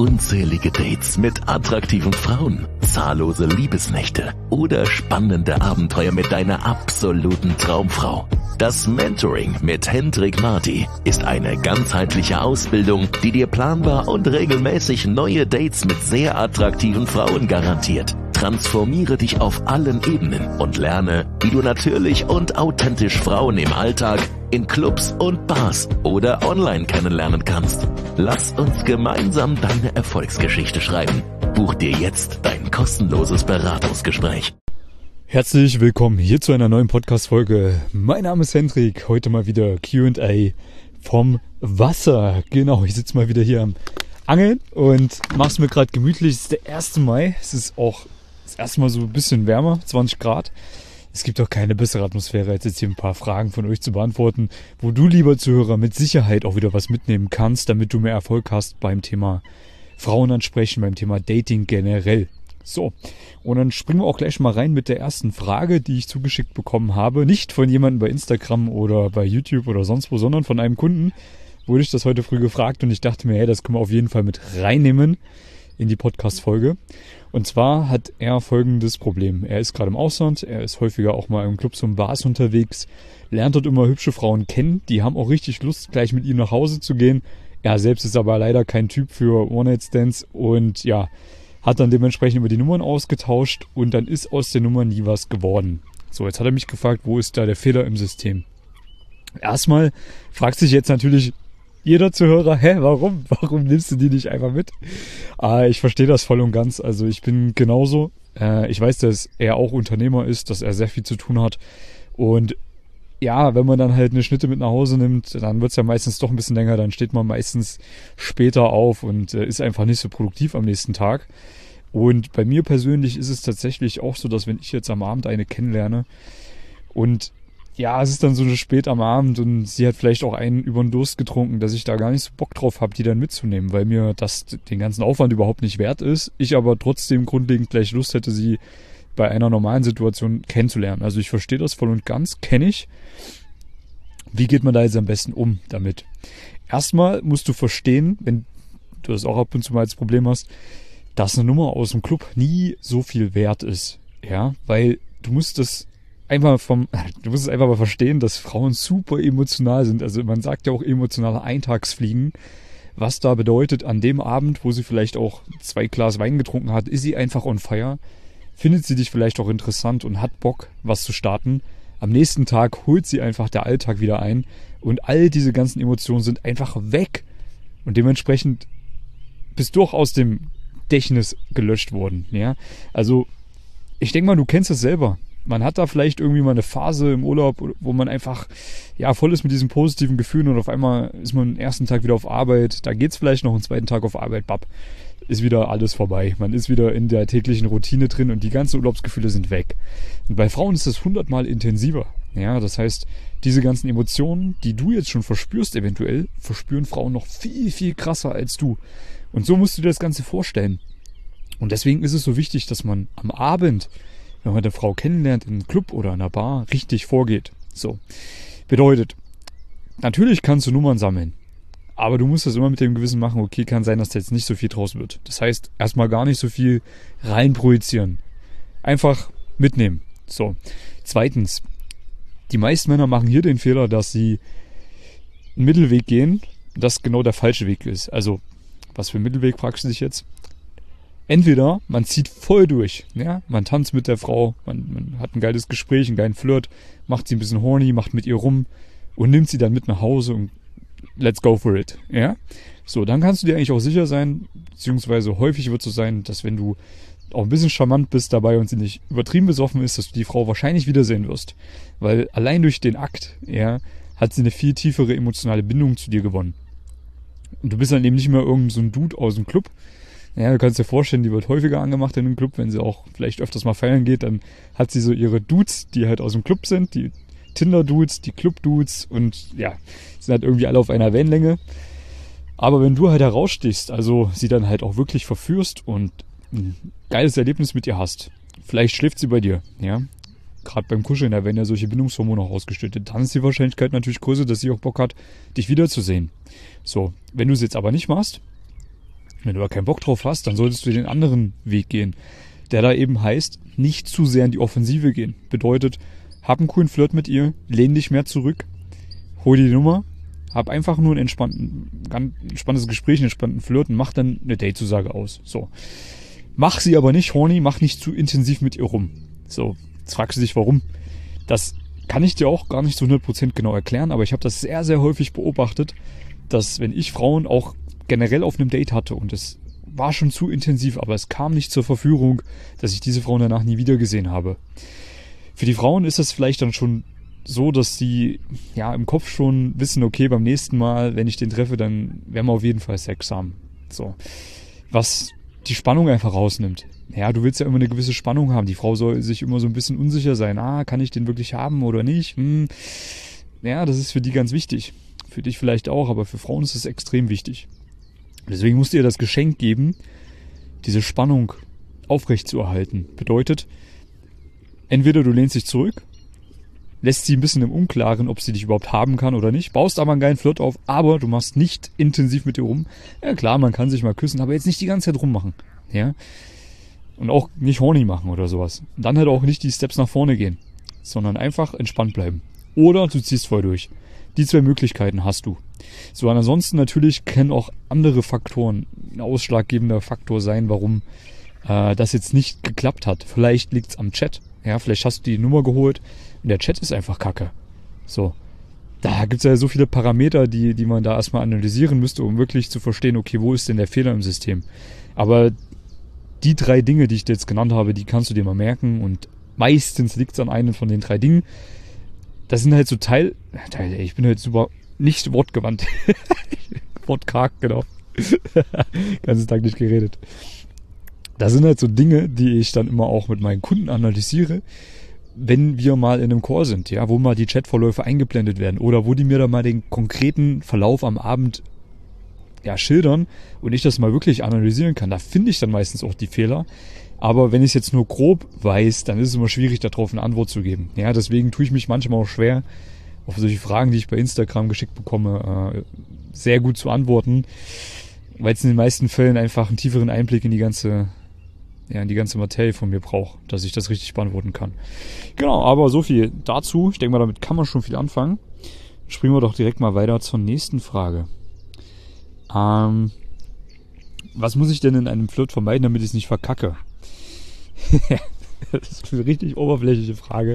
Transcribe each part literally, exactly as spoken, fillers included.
unzählige Dates mit attraktiven Frauen, zahllose Liebesnächte oder spannende Abenteuer mit deiner absoluten Traumfrau. Das Mentoring mit Hendrik Marty ist eine ganzheitliche Ausbildung, die dir planbar und regelmäßig neue Dates mit sehr attraktiven Frauen garantiert. Transformiere dich auf allen Ebenen und lerne, wie du natürlich und authentisch Frauen im Alltag, in Clubs und Bars oder online kennenlernen kannst. Lass uns gemeinsam deine Erfolgsgeschichte schreiben. Buch dir jetzt dein kostenloses Beratungsgespräch. Herzlich willkommen hier zu einer neuen Podcast-Folge. Mein Name ist Hendrik, heute mal wieder Q und A vom Wasser. Genau, ich sitze mal wieder hier am Angeln und mache es mir gerade gemütlich. Es ist der erste Mai, es ist auch das erste Mal so ein bisschen wärmer, zwanzig Grad. Es gibt auch keine bessere Atmosphäre, als jetzt hier ein paar Fragen von euch zu beantworten, wo du, lieber Zuhörer, mit Sicherheit auch wieder was mitnehmen kannst, damit du mehr Erfolg hast beim Thema Frauen ansprechen, beim Thema Dating generell. So, und dann springen wir auch gleich mal rein mit der ersten Frage, die ich zugeschickt bekommen habe. Nicht von jemandem bei Instagram oder bei YouTube oder sonst wo, sondern von einem Kunden wurde ich das heute früh gefragt und ich dachte mir, hey, das können wir auf jeden Fall mit reinnehmen in die Podcast-Folge. Und zwar hat er folgendes Problem. Er ist gerade im Ausland, er ist häufiger auch mal im Clubs und Bars unterwegs, lernt dort immer hübsche Frauen kennen, die haben auch richtig Lust, gleich mit ihm nach Hause zu gehen. Er selbst ist aber leider kein Typ für One-Night-Stands und ja, hat dann dementsprechend über die Nummern ausgetauscht und dann ist aus der Nummer nie was geworden. So, jetzt hat er mich gefragt, wo ist da der Fehler im System? Erstmal fragt sich jetzt natürlich jeder Zuhörer, hä, warum? Warum nimmst du die nicht einfach mit? Ah, ich verstehe das voll und ganz. Also ich bin genauso. Äh, ich weiß, dass er auch Unternehmer ist, dass er sehr viel zu tun hat. Und ja, wenn man dann halt eine Schnitte mit nach Hause nimmt, dann wird's ja meistens doch ein bisschen länger. Dann steht man meistens später auf und äh, ist einfach nicht so produktiv am nächsten Tag. Und bei mir persönlich ist es tatsächlich auch so, dass wenn ich jetzt am Abend eine kennenlerne und ja, es ist dann so spät am Abend und sie hat vielleicht auch einen über den Durst getrunken, dass ich da gar nicht so Bock drauf habe, die dann mitzunehmen, weil mir das den ganzen Aufwand überhaupt nicht wert ist. Ich aber trotzdem grundlegend gleich Lust hätte, sie bei einer normalen Situation kennenzulernen. Also ich verstehe das voll und ganz, kenne ich. Wie geht man da jetzt am besten um damit? Erstmal musst du verstehen, wenn du das auch ab und zu mal als Problem hast, dass eine Nummer aus dem Club nie so viel wert ist. Ja, weil du musst das einfach vom, du musst es einfach mal verstehen, dass Frauen super emotional sind. Also man sagt ja auch emotionale Eintagsfliegen. Was da bedeutet, an dem Abend, wo sie vielleicht auch zwei Glas Wein getrunken hat, ist sie einfach on fire, findet sie dich vielleicht auch interessant und hat Bock, was zu starten. Am nächsten Tag holt sie einfach der Alltag wieder ein und all diese ganzen Emotionen sind einfach weg. Und dementsprechend bist du auch aus dem Gedächtnis gelöscht worden. Ja? Also ich denke mal, du kennst es selber. Man hat da vielleicht irgendwie mal eine Phase im Urlaub, wo man einfach ja voll ist mit diesen positiven Gefühlen und auf einmal ist man den ersten Tag wieder auf Arbeit, da geht's vielleicht noch einen zweiten Tag auf Arbeit, bap, ist wieder alles vorbei. Man ist wieder in der täglichen Routine drin und die ganzen Urlaubsgefühle sind weg. Und bei Frauen ist das hundertmal intensiver. Ja, das heißt, diese ganzen Emotionen, die du jetzt schon verspürst eventuell, verspüren Frauen noch viel, viel krasser als du. Und so musst du dir das Ganze vorstellen. Und deswegen ist es so wichtig, dass man am Abend, wenn man eine Frau kennenlernt in einem Club oder in einer Bar, richtig vorgeht. So. Bedeutet, natürlich kannst du Nummern sammeln, aber du musst das immer mit dem Gewissen machen, okay, kann sein, dass da jetzt nicht so viel draus wird. Das heißt, erstmal gar nicht so viel reinprojizieren. Einfach mitnehmen. So. Zweitens, die meisten Männer machen hier den Fehler, dass sie einen Mittelweg gehen, das genau der falsche Weg ist. Also, was für ein Mittelweg fragst du dich jetzt? Entweder man zieht voll durch, ja, man tanzt mit der Frau, man, man hat ein geiles Gespräch, einen geilen Flirt, macht sie ein bisschen horny, macht mit ihr rum und nimmt sie dann mit nach Hause und let's go for it, ja. So, dann kannst du dir eigentlich auch sicher sein, beziehungsweise häufig wird es so sein, dass wenn du auch ein bisschen charmant bist dabei und sie nicht übertrieben besoffen ist, dass du die Frau wahrscheinlich wiedersehen wirst. Weil allein durch den Akt, ja, hat sie eine viel tiefere emotionale Bindung zu dir gewonnen. Und du bist dann eben nicht mehr irgend so ein Dude aus dem Club. Ja, du kannst dir vorstellen, die wird häufiger angemacht in dem Club, wenn sie auch vielleicht öfters mal feiern geht, dann hat sie so ihre Dudes, die halt aus dem Club sind, die Tinder-Dudes, die Club-Dudes und ja, sind halt irgendwie alle auf einer Wellenlänge. Aber wenn du halt herausstichst, also sie dann halt auch wirklich verführst und ein geiles Erlebnis mit ihr hast, vielleicht schläft sie bei dir, ja, gerade beim Kuscheln, da werden ja solche Bindungshormone auch ausgeschüttet, dann ist die Wahrscheinlichkeit natürlich größer, dass sie auch Bock hat, dich wiederzusehen. So, wenn du es jetzt aber nicht machst, Wenn du aber keinen Bock drauf hast, dann solltest du den anderen Weg gehen, der da eben heißt, nicht zu sehr in die Offensive gehen. Bedeutet, hab einen coolen Flirt mit ihr, lehn dich mehr zurück, hol die Nummer, hab einfach nur ein entspannten, ganz entspanntes Gespräch, einen entspannten Flirt und mach dann eine Datezusage aus. So. Mach sie aber nicht horny, mach nicht zu intensiv mit ihr rum. So, jetzt fragst du dich, warum. Das kann ich dir auch gar nicht zu hundert Prozent genau erklären, aber ich habe das sehr, sehr häufig beobachtet, dass wenn ich Frauen auch generell auf einem Date hatte und es war schon zu intensiv, aber es kam nicht zur Verführung, dass ich diese Frauen danach nie wieder gesehen habe. Für die Frauen ist es vielleicht dann schon so, dass sie ja im Kopf schon wissen, okay, beim nächsten Mal, wenn ich den treffe, dann werden wir auf jeden Fall Sex haben. So. Was die Spannung einfach rausnimmt. Ja, du willst ja immer eine gewisse Spannung haben. Die Frau soll sich immer so ein bisschen unsicher sein. Ah, kann ich den wirklich haben oder nicht? Hm. Ja, das ist für die ganz wichtig. Für dich vielleicht auch, aber für Frauen ist es extrem wichtig. Deswegen musst du ihr das Geschenk geben, diese Spannung aufrechtzuerhalten. Bedeutet, entweder du lehnst dich zurück, lässt sie ein bisschen im Unklaren, ob sie dich überhaupt haben kann oder nicht, baust aber einen geilen Flirt auf, aber du machst nicht intensiv mit ihr rum. Ja klar, man kann sich mal küssen, aber jetzt nicht die ganze Zeit rummachen. Ja? Und auch nicht horny machen oder sowas. Und dann halt auch nicht die Steps nach vorne gehen, sondern einfach entspannt bleiben. Oder du ziehst voll durch. Die zwei Möglichkeiten hast du. So, und ansonsten natürlich können auch andere Faktoren ein ausschlaggebender Faktor sein, warum äh, das jetzt nicht geklappt hat. Vielleicht liegt's am Chat. Ja, vielleicht hast du die Nummer geholt und der Chat ist einfach kacke. So. Da gibt's ja so viele Parameter, die, die man da erstmal analysieren müsste, um wirklich zu verstehen, okay, wo ist denn der Fehler im System? Aber die drei Dinge, die ich dir jetzt genannt habe, die kannst du dir mal merken und meistens liegt's an einem von den drei Dingen. Das sind halt so Teil, Teil, ey, ich bin halt super nicht wortgewandt. Wortkarg, genau. Ganzen Tag nicht geredet. Das sind halt so Dinge, die ich dann immer auch mit meinen Kunden analysiere, wenn wir mal in einem Call sind, ja, wo mal die Chatverläufe eingeblendet werden oder wo die mir dann mal den konkreten Verlauf am Abend ja, schildern und ich das mal wirklich analysieren kann. Da finde ich dann meistens auch die Fehler. Aber wenn ich es jetzt nur grob weiß, dann ist es immer schwierig, darauf eine Antwort zu geben. Ja, deswegen tue ich mich manchmal auch schwer, auf solche Fragen, die ich bei Instagram geschickt bekomme, äh, sehr gut zu antworten, weil es in den meisten Fällen einfach einen tieferen Einblick in die ganze, ja, in die ganze Materie von mir braucht, dass ich das richtig beantworten kann. Genau, aber so viel dazu. Ich denke mal, damit kann man schon viel anfangen. Springen wir doch direkt mal weiter zur nächsten Frage. Ähm, was muss ich denn in einem Flirt vermeiden, damit ich es nicht verkacke? Das ist eine richtig oberflächliche Frage.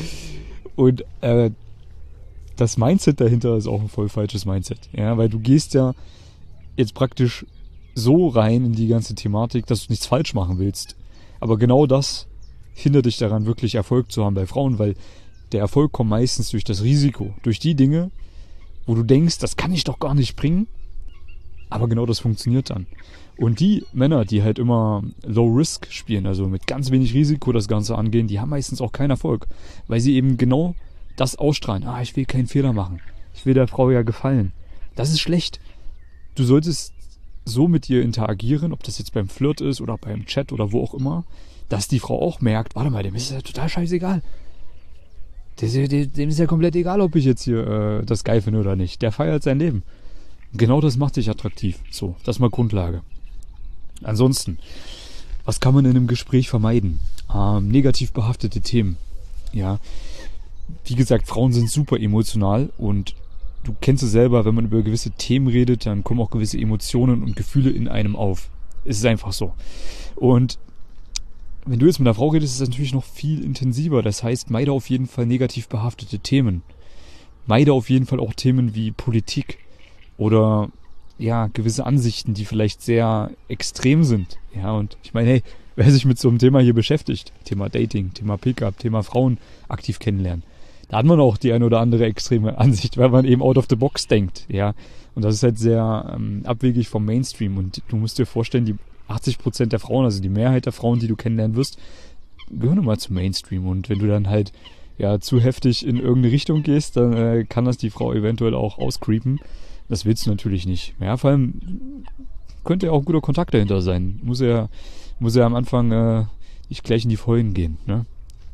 Und äh, das Mindset dahinter ist auch ein voll falsches Mindset. Ja, weil du gehst ja jetzt praktisch so rein in die ganze Thematik, dass du nichts falsch machen willst. Aber genau das hindert dich daran, wirklich Erfolg zu haben bei Frauen, weil der Erfolg kommt meistens durch das Risiko. Durch die Dinge, wo du denkst, das kann ich doch gar nicht bringen. Aber genau das funktioniert dann. Und die Männer, die halt immer Low Risk spielen, also mit ganz wenig Risiko das Ganze angehen, die haben meistens auch keinen Erfolg. Weil sie eben genau das ausstrahlen. Ah, ich will keinen Fehler machen. Ich will der Frau ja gefallen. Das ist schlecht. Du solltest so mit ihr interagieren, ob das jetzt beim Flirt ist oder beim Chat oder wo auch immer, dass die Frau auch merkt, warte mal, dem ist ja total scheißegal. Dem ist ja komplett egal, ob ich jetzt hier äh, das geil finde oder nicht. Der feiert sein Leben. Genau das macht dich attraktiv. So, das ist mal Grundlage. Ansonsten, was kann man in einem Gespräch vermeiden? Ähm, negativ behaftete Themen. Ja, wie gesagt, Frauen sind super emotional und du kennst es selber, wenn man über gewisse Themen redet, dann kommen auch gewisse Emotionen und Gefühle in einem auf. Es ist einfach so. Und wenn du jetzt mit einer Frau redest, ist es natürlich noch viel intensiver. Das heißt, meide auf jeden Fall negativ behaftete Themen. Meide auf jeden Fall auch Themen wie Politik oder ja, gewisse Ansichten, die vielleicht sehr extrem sind. Ja, und ich meine, hey, wer sich mit so einem Thema hier beschäftigt, Thema Dating, Thema Pickup, Thema Frauen aktiv kennenlernen, da hat man auch die eine oder andere extreme Ansicht, weil man eben out of the box denkt, ja. Und das ist halt sehr ähm, abwegig vom Mainstream. Und du musst dir vorstellen, die achtzig Prozent der Frauen, also die Mehrheit der Frauen, die du kennenlernen wirst, gehören nun mal zum Mainstream. Und wenn du dann halt ja zu heftig in irgendeine Richtung gehst, dann äh, kann das die Frau eventuell auch auscreepen. Das willst du natürlich nicht. Ja, vor allem könnte ja auch ein guter Kontakt dahinter sein. Muss ja, muss ja am Anfang äh, nicht gleich in die Vollen gehen, ne?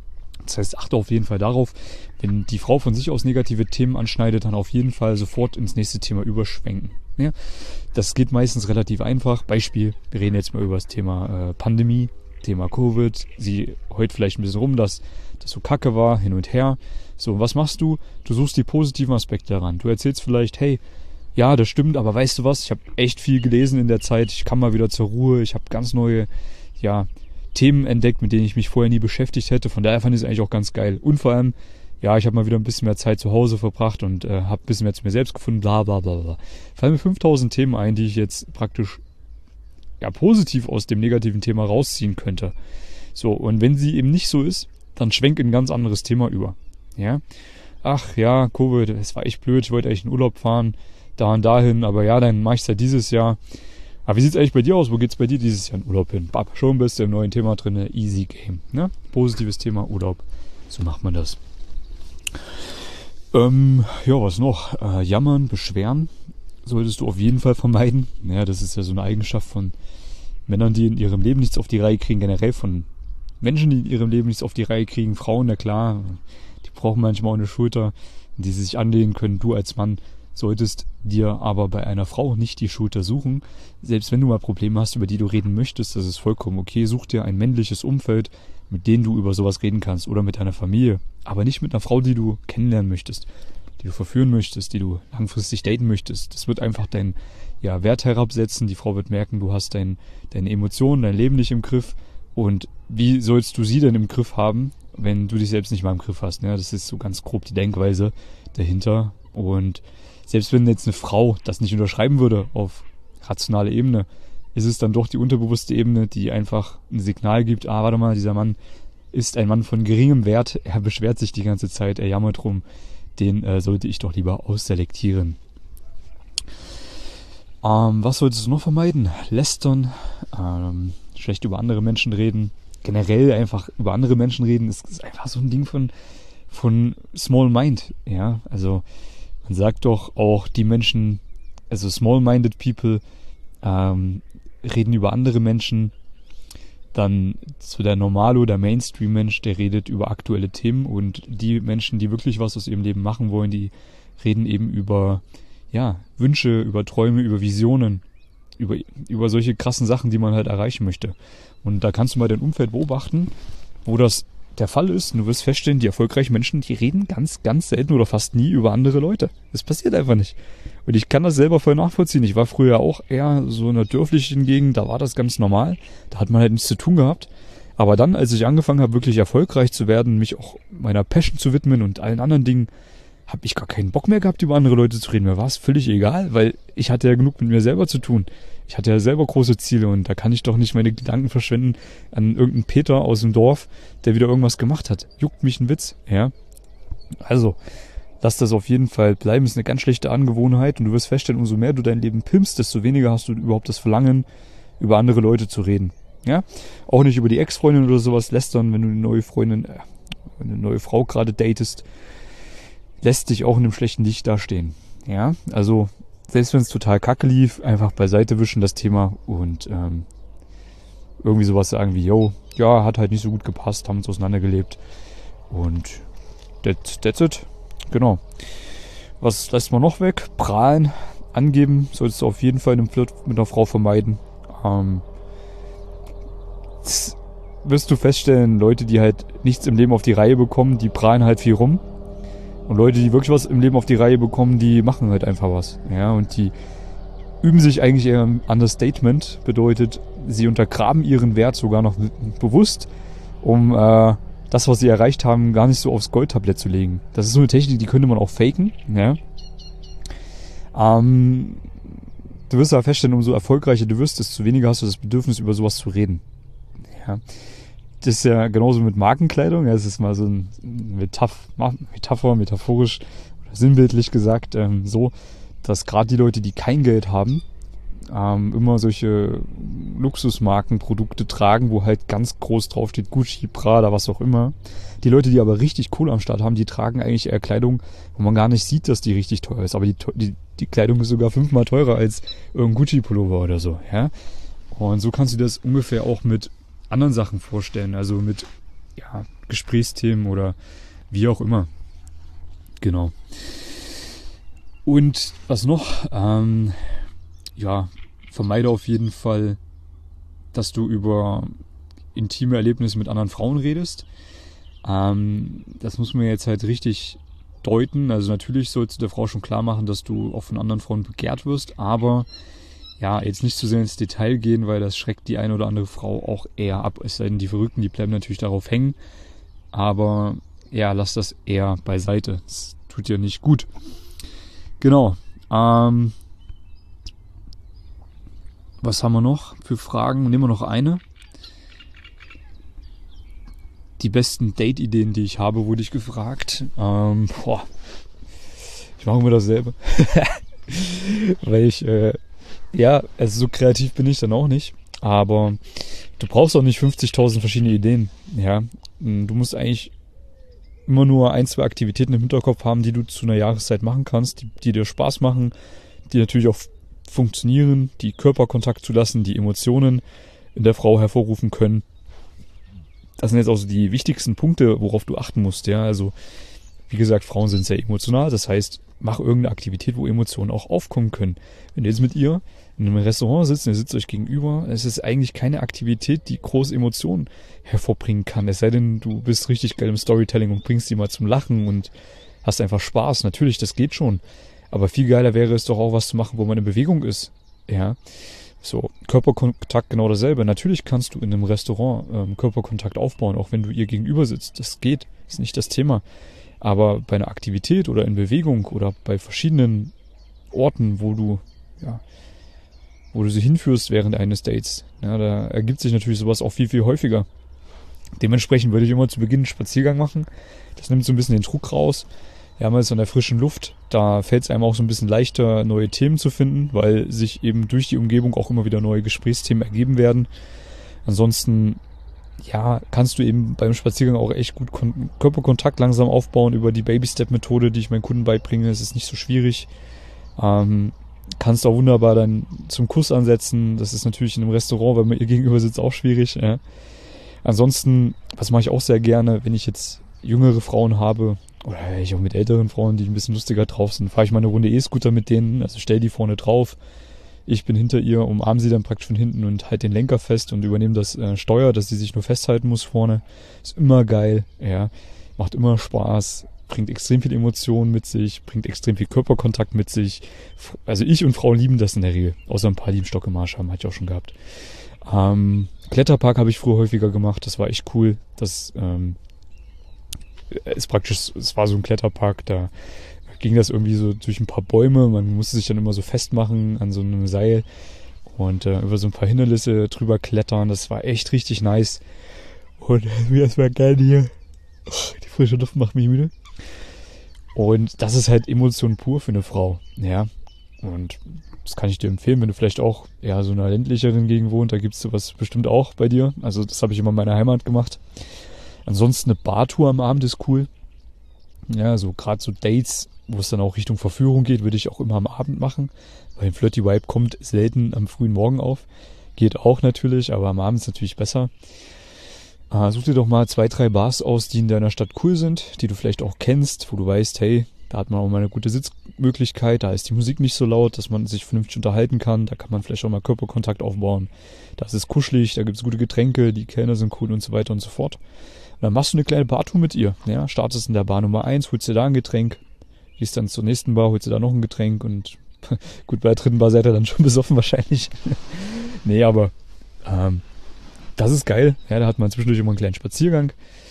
Das heißt, achte auf jeden Fall darauf, wenn die Frau von sich aus negative Themen anschneidet, dann auf jeden Fall sofort ins nächste Thema überschwenken. Ja? Das geht meistens relativ einfach. Beispiel, wir reden jetzt mal über das Thema äh, Pandemie, Thema Covid. Sie heult vielleicht ein bisschen rum, dass das so kacke war, hin und her. So, was machst du? Du suchst die positiven Aspekte daran. Du erzählst vielleicht, hey, ja, das stimmt, aber weißt du was? Ich habe echt viel gelesen in der Zeit. Ich kam mal wieder zur Ruhe. Ich habe ganz neue, ja, Themen entdeckt, mit denen ich mich vorher nie beschäftigt hätte. Von daher fand ich es eigentlich auch ganz geil. Und vor allem, ja, ich habe mal wieder ein bisschen mehr Zeit zu Hause verbracht und äh, habe ein bisschen mehr zu mir selbst gefunden, bla bla bla bla. Fallen mir fünftausend Themen ein, die ich jetzt praktisch ja positiv aus dem negativen Thema rausziehen könnte. So, und wenn sie eben nicht so ist, dann schwenkt in ein ganz anderes Thema über. Ja, ach ja, Covid, es war echt blöd, ich wollte eigentlich in Urlaub fahren, da und dahin, aber ja, dann mache ich es halt dieses Jahr. Aber wie sieht's eigentlich bei dir aus? Wo geht's bei dir dieses Jahr in Urlaub hin? Bab, schon bist du im neuen Thema drin, easy game. Ne? Positives Thema Urlaub. So macht man das. Ähm, ja, was noch? Äh, jammern, beschweren solltest du auf jeden Fall vermeiden. Ja, das ist ja so eine Eigenschaft von Männern, die in ihrem Leben nichts auf die Reihe kriegen. Generell von Menschen, die in ihrem Leben nichts auf die Reihe kriegen. Frauen, na klar, die brauchen manchmal auch eine Schulter, die sie sich anlehnen können. Du als Mann solltest dir aber bei einer Frau nicht die Schulter suchen. Selbst wenn du mal Probleme hast, über die du reden möchtest, das ist vollkommen okay. Such dir ein männliches Umfeld, mit denen du über sowas reden kannst oder mit deiner Familie. Aber nicht mit einer Frau, die du kennenlernen möchtest, die du verführen möchtest, die du langfristig daten möchtest. Das wird einfach deinen ja, Wert herabsetzen. Die Frau wird merken, du hast dein, deine Emotionen, dein Leben nicht im Griff. Und wie sollst du sie denn im Griff haben, wenn du dich selbst nicht mal im Griff hast? Ja, das ist so ganz grob die Denkweise dahinter. Und selbst wenn jetzt eine Frau das nicht unterschreiben würde auf rationaler Ebene, ist es dann doch die unterbewusste Ebene, die einfach ein Signal gibt, ah, warte mal, dieser Mann ist ein Mann von geringem Wert, er beschwert sich die ganze Zeit, er jammert rum, den äh, sollte ich doch lieber ausselektieren. Ähm, was solltest du noch vermeiden? Lästern, ähm, schlecht über andere Menschen reden, generell einfach über andere Menschen reden, ist, ist einfach so ein Ding von, von Small Mind, ja, also man sagt doch auch, die Menschen, also small-minded people, ähm, reden über andere Menschen. Dann so der Normalo, der Mainstream-Mensch, der redet über aktuelle Themen. Und die Menschen, die wirklich was aus ihrem Leben machen wollen, die reden eben über ja, Wünsche, über Träume, über Visionen, über, über solche krassen Sachen, die man halt erreichen möchte. Und da kannst du mal dein Umfeld beobachten, wo das der Fall ist, und du wirst feststellen, die erfolgreichen Menschen, die reden ganz, ganz selten oder fast nie über andere Leute. Das passiert einfach nicht. Und ich kann das selber voll nachvollziehen. Ich war früher auch eher so in einer dörflichen Gegend, da war das ganz normal. Da hat man halt nichts zu tun gehabt. Aber dann, als ich angefangen habe, wirklich erfolgreich zu werden, mich auch meiner Passion zu widmen und allen anderen Dingen, habe ich gar keinen Bock mehr gehabt, über andere Leute zu reden. Mir war es völlig egal, weil ich hatte ja genug mit mir selber zu tun. Ich hatte ja selber große Ziele und da kann ich doch nicht meine Gedanken verschwenden an irgendeinen Peter aus dem Dorf, der wieder irgendwas gemacht hat. Juckt mich ein Witz, ja. Also, lass das auf jeden Fall bleiben. Ist eine ganz schlechte Angewohnheit und du wirst feststellen, umso mehr du dein Leben pimpst, desto weniger hast du überhaupt das Verlangen, über andere Leute zu reden. Ja, auch nicht über die Ex-Freundin oder sowas lästern, wenn du eine neue Freundin, äh, eine neue Frau gerade datest, lässt dich auch in einem schlechten Licht dastehen. Ja, also selbst wenn es total kacke lief, einfach beiseite wischen das Thema und ähm, irgendwie sowas sagen wie, yo, ja, hat halt nicht so gut gepasst, haben uns auseinandergelebt und that, that's it. Genau. Was lässt man noch weg? Prahlen, angeben, solltest du auf jeden Fall in einem Flirt mit einer Frau vermeiden. Ähm, das wirst du feststellen, Leute, die halt nichts im Leben auf die Reihe bekommen, die prahlen halt viel rum. Und Leute, die wirklich was im Leben auf die Reihe bekommen, die machen halt einfach was. Ja, und die üben sich eigentlich eher im Understatement. Bedeutet, sie untergraben ihren Wert sogar noch bewusst, um äh, das, was sie erreicht haben, gar nicht so aufs Goldtablett zu legen. Das ist so eine Technik, die könnte man auch faken. Ja. Ähm, du wirst aber feststellen, umso erfolgreicher du wirst, desto weniger hast du das Bedürfnis, über sowas zu reden. Ja. Das ist ja genauso mit Markenkleidung. Ja, es ist mal so ein Metaph- Metapher, metaphorisch oder sinnbildlich gesagt, ähm, so, dass gerade die Leute, die kein Geld haben, ähm, immer solche Luxusmarkenprodukte tragen, wo halt ganz groß draufsteht, Gucci, Prada, was auch immer. Die Leute, die aber richtig Kohle am Start haben, die tragen eigentlich eher Kleidung, wo man gar nicht sieht, dass die richtig teuer ist. Aber die, die, die Kleidung ist sogar fünfmal teurer als irgendein Gucci-Pullover oder so. Ja? Und so kannst du das ungefähr auch mit anderen Sachen vorstellen. Also mit ja, Gesprächsthemen oder wie auch immer. Genau. Und was noch? Ähm, ja, vermeide auf jeden Fall, dass du über intime Erlebnisse mit anderen Frauen redest. Ähm, das muss man jetzt halt richtig deuten. Also natürlich sollst du der Frau schon klar machen, dass du auch von anderen Frauen begehrt wirst, aber ja, jetzt nicht zu sehr ins Detail gehen, weil das schreckt die eine oder andere Frau auch eher ab. Es sei denn, die Verrückten, die bleiben natürlich darauf hängen. Aber ja, lass das eher beiseite. Das tut dir nicht gut. Genau. Ähm, was haben wir noch für Fragen? Nehmen wir noch eine. Die besten Date-Ideen, die ich habe, wurde ich gefragt. Ähm, boah. Ich mache immer dasselbe. Weil ich, äh, ja, also so kreativ bin ich dann auch nicht. Aber du brauchst auch nicht fünfzigtausend verschiedene Ideen. Ja, du musst eigentlich immer nur ein, zwei Aktivitäten im Hinterkopf haben, die du zu einer Jahreszeit machen kannst, die, die dir Spaß machen, die natürlich auch funktionieren, die Körperkontakt zulassen, die Emotionen in der Frau hervorrufen können. Das sind jetzt auch so die wichtigsten Punkte, worauf du achten musst. Ja, also wie gesagt, Frauen sind sehr emotional. Das heißt, mach irgendeine Aktivität, wo Emotionen auch aufkommen können. Wenn du jetzt mit ihr in einem Restaurant sitzt, und ihr sitzt euch gegenüber, es ist eigentlich keine Aktivität, die große Emotionen hervorbringen kann. Es sei denn, du bist richtig geil im Storytelling und bringst die mal zum Lachen und hast einfach Spaß. Natürlich, das geht schon. Aber viel geiler wäre es doch auch, was zu machen, wo man in Bewegung ist. Ja, so, Körperkontakt genau dasselbe. Natürlich kannst du in einem Restaurant ähm, Körperkontakt aufbauen, auch wenn du ihr gegenüber sitzt. Das geht, ist nicht das Thema. Aber bei einer Aktivität oder in Bewegung oder bei verschiedenen Orten, wo du, ja, wo du sie hinführst während eines Dates, ja, da ergibt sich natürlich sowas auch viel, viel häufiger. Dementsprechend würde ich immer zu Beginn einen Spaziergang machen. Das nimmt so ein bisschen den Druck raus. Ja, man ist an der frischen Luft. Da fällt es einem auch so ein bisschen leichter, neue Themen zu finden, weil sich eben durch die Umgebung auch immer wieder neue Gesprächsthemen ergeben werden. Ansonsten, ja, kannst du eben beim Spaziergang auch echt gut Kon- Körperkontakt langsam aufbauen über die Baby-Step-Methode, die ich meinen Kunden beibringe. Es ist nicht so schwierig. Ähm, kannst auch wunderbar dann zum Kuss ansetzen. Das ist natürlich in einem Restaurant, wenn man ihr gegenüber sitzt, auch schwierig. Ja. Ansonsten, was mache ich auch sehr gerne, wenn ich jetzt jüngere Frauen habe, oder ich auch mit älteren Frauen, die ein bisschen lustiger drauf sind, fahre ich mal eine Runde E-Scooter mit denen, also stell die vorne drauf, ich bin hinter ihr, umarme sie dann praktisch von hinten und halte den Lenker fest und übernehme das äh, Steuer, dass sie sich nur festhalten muss vorne. Ist immer geil, ja, macht immer Spaß, bringt extrem viel Emotionen mit sich, bringt extrem viel Körperkontakt mit sich. Also ich und Frauen lieben das in der Regel, außer ein paar, die einen Stock im Marsch haben, hatte ich auch schon gehabt. Ähm, Kletterpark habe ich früher häufiger gemacht, das war echt cool, das ähm, ist praktisch, es war so ein Kletterpark, da ging das irgendwie so durch ein paar Bäume, man musste sich dann immer so festmachen an so einem Seil und äh, über so ein paar Hindernisse drüber klettern, das war echt richtig nice und mir erstmal geil hier, die frische Luft macht mich müde und das ist halt Emotion pur für eine Frau, ja, und das kann ich dir empfehlen, wenn du vielleicht auch eher so in einer ländlicheren Gegend wohnst, da gibt's sowas bestimmt auch bei dir, also das habe ich immer in meiner Heimat gemacht. Ansonsten eine Bartour am Abend ist cool. Ja, so gerade so Dates, wo es dann auch Richtung Verführung geht, würde ich auch immer am Abend machen, weil ein Flirty Vibe kommt selten am frühen Morgen auf. Geht auch natürlich, aber am Abend ist natürlich besser. Äh, such dir doch mal zwei, drei Bars aus, die in deiner Stadt cool sind, die du vielleicht auch kennst, wo du weißt, hey, da hat man auch mal eine gute Sitzmöglichkeit, da ist die Musik nicht so laut, dass man sich vernünftig unterhalten kann, da kann man vielleicht auch mal Körperkontakt aufbauen. Da ist es kuschelig, da gibt es gute Getränke, die Kellner sind cool und so weiter und so fort. Und dann machst du eine kleine Bartour mit ihr. Ja, startest in der Bar Nummer eins, holst dir da ein Getränk, gehst dann zur nächsten Bar, holst dir da noch ein Getränk und gut, bei der dritten Bar seid ihr dann schon besoffen wahrscheinlich. Nee, aber ähm, das ist geil. Ja, da hat man zwischendurch immer einen kleinen Spaziergang.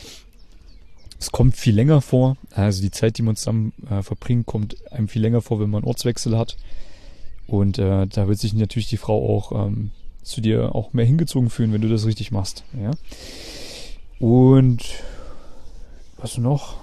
Es kommt viel länger vor. Also die Zeit, die man zusammen äh, verbringt, kommt einem viel länger vor, wenn man einen Ortswechsel hat. Und äh, da wird sich natürlich die Frau auch ähm, zu dir auch mehr hingezogen fühlen, wenn du das richtig machst. Ja. Und was noch?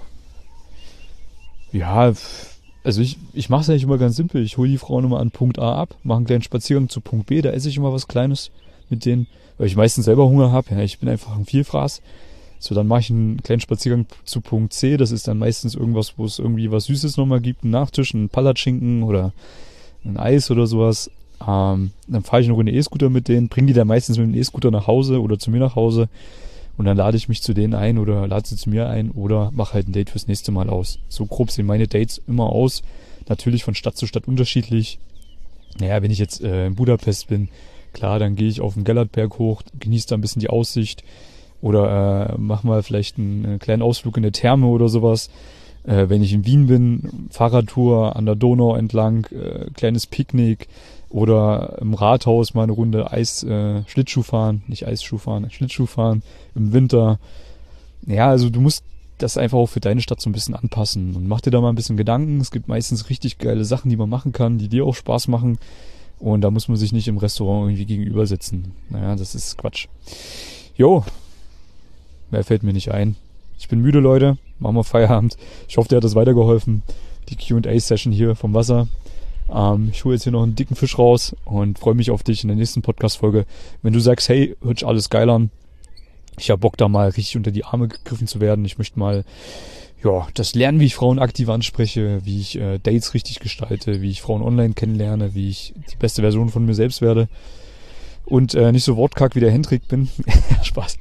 Ja, also ich, ich mache es eigentlich immer ganz simpel. Ich hole die Frau nochmal an Punkt A ab, mache einen kleinen Spaziergang zu Punkt B, da esse ich immer was Kleines mit denen, weil ich meistens selber Hunger habe. Ja, ich bin einfach ein Vielfraß. So, dann mache ich einen kleinen Spaziergang zu Punkt C. Das ist dann meistens irgendwas, wo es irgendwie was Süßes nochmal gibt, einen Nachtisch, einen Palatschinken oder ein Eis oder sowas. Ähm, dann fahre ich eine Runde E-Scooter mit denen, bringe die dann meistens mit dem E-Scooter nach Hause oder zu mir nach Hause. und dann lade ich mich zu denen ein oder lade sie zu mir ein oder mache halt ein Date fürs nächste Mal aus. So grob sehen meine Dates immer aus. Natürlich von Stadt zu Stadt unterschiedlich. Naja, wenn ich jetzt äh, in Budapest bin, klar, dann gehe ich auf den Gellertberg hoch, genieße da ein bisschen die Aussicht oder äh, mach mal vielleicht einen, einen kleinen Ausflug in eine Therme oder sowas. Äh, wenn ich in Wien bin, Fahrradtour an der Donau entlang, äh, kleines Picknick oder im Rathaus mal eine Runde Eis, äh, Schlittschuh fahren, nicht Eisschuh fahren, Schlittschuh fahren im Winter. Ja, also du musst das einfach auch für deine Stadt so ein bisschen anpassen und mach dir da mal ein bisschen Gedanken. Es gibt meistens richtig geile Sachen, die man machen kann, die dir auch Spaß machen und da muss man sich nicht im Restaurant irgendwie gegenüber sitzen. Naja, das ist Quatsch. Jo, mehr fällt mir nicht ein. Ich bin müde, Leute. Machen wir Feierabend. Ich hoffe, dir hat das weitergeholfen. Die Q und A-Session hier vom Wasser. Ähm, ich hole jetzt hier noch einen dicken Fisch raus und freue mich auf dich in der nächsten Podcast-Folge. Wenn du sagst, hey, hört sich alles geil an. Ich habe Bock, da mal richtig unter die Arme gegriffen zu werden. Ich möchte mal ja, das lernen, wie ich Frauen aktiv anspreche, wie ich äh, Dates richtig gestalte, wie ich Frauen online kennenlerne, wie ich die beste Version von mir selbst werde. Und äh, nicht so wortkarg wie der Hendrik bin. Spaß.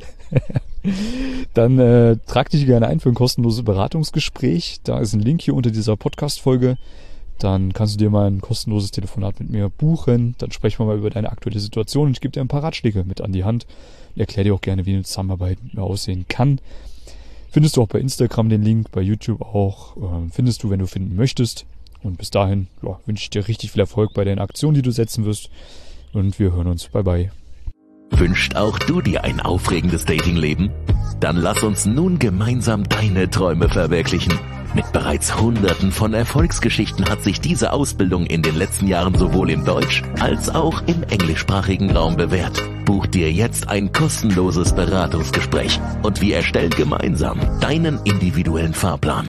Dann äh, trag dich gerne ein für ein kostenloses Beratungsgespräch. Da ist ein Link hier unter dieser Podcast-Folge. Dann kannst du dir mal ein kostenloses Telefonat mit mir buchen. Dann sprechen wir mal über deine aktuelle Situation und ich gebe dir ein paar Ratschläge mit an die Hand. Ich erkläre dir auch gerne, wie eine Zusammenarbeit mit mir aussehen kann. Findest du auch bei Instagram den Link, bei YouTube auch. Äh, findest du, wenn du finden möchtest. Und bis dahin ja, wünsche ich dir richtig viel Erfolg bei den Aktionen, die du setzen wirst. Und wir hören uns. Bye bye. Wünscht auch du dir ein aufregendes Datingleben? Dann lass uns nun gemeinsam deine Träume verwirklichen. Mit bereits Hunderten von Erfolgsgeschichten hat sich diese Ausbildung in den letzten Jahren sowohl im Deutsch- als auch im englischsprachigen Raum bewährt. Buch dir jetzt ein kostenloses Beratungsgespräch und wir erstellen gemeinsam deinen individuellen Fahrplan.